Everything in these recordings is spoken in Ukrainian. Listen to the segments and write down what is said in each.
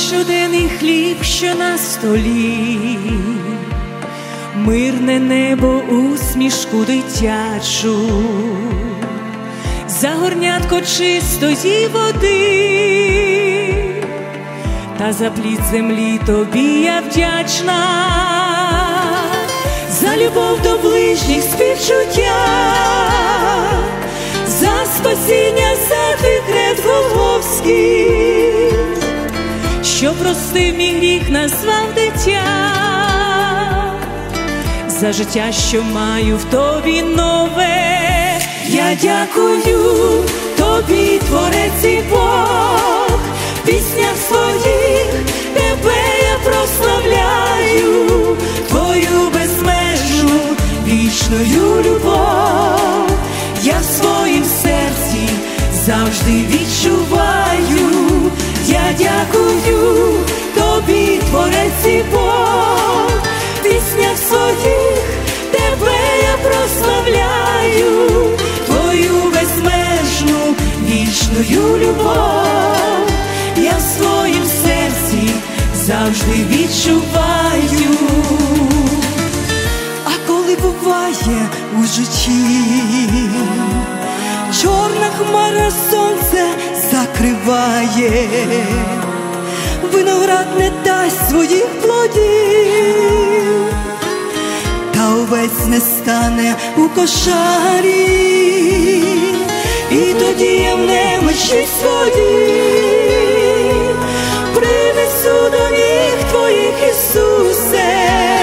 щоденний хліб, що на столі, мирне небо, усмішку дитячу, за горнятко чистої води, та за плід землі тобі я вдячна, за любов до ближніх, співчуття, за спасіння, за твій хрест Голгофський, що простив мій гріх, назвав дитя, за життя, що маю в тобі нове. Я дякую тобі, Творець і Бог, в піснях своїх тебе я прославляю, твою безмежну вічною любов, я в своїм серці завжди відчуваю. Я дякую тобі, Творець і Бог, в піснях своїх тебе я прославляю, твою безмежну вічною любов, я в своїм серці завжди відчуваю. А коли буває у житті чорна хмара сонце закриває, виноград не дасть своїх плодів, та овець не стане у кошарі, і тоді я в немочі своїх принесу до ніг твоїх, Ісусе.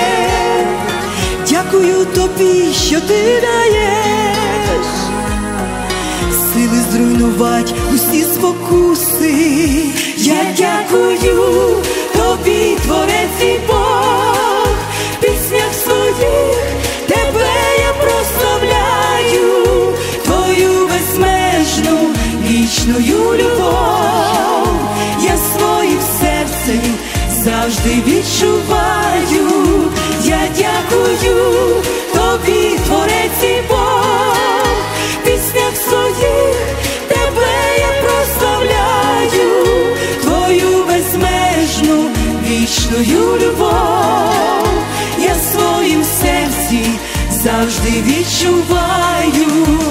Дякую тобі, що ти даєш сили зруйнувати усі спокуси. Я дякую тобі, Творець і Бог, в піснях своїх тебе я прославляю, твою безмежну вічною любов, я своїм серцем завжди відчуваю. Я дякую тобі, Творець і Бог, в піснях своїх тебе я прославляю, твою безмежну вічною любов, я в своїм серці завжди відчуваю.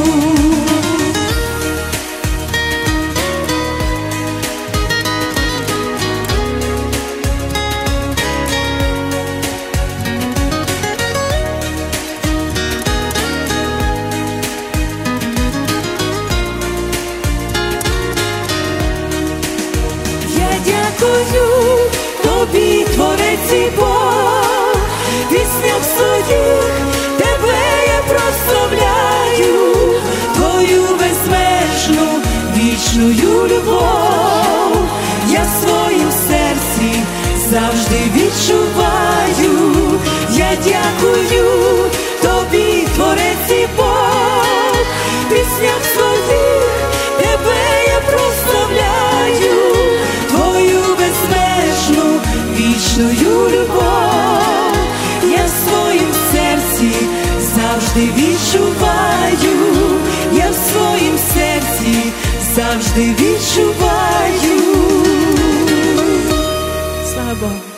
Дякую тобі, Творець і Бог, в піснях своїх тебе я прославляю, твою безмежну вічною любов, я в своїм серці завжди відчуваю. Я дякую тобі, Творець і Бог, в піснях своїх тебе я прославляю, вічною любов, я в своїм серці завжди відчуваю, я в своїм серці завжди відчуваю. Слава Богу.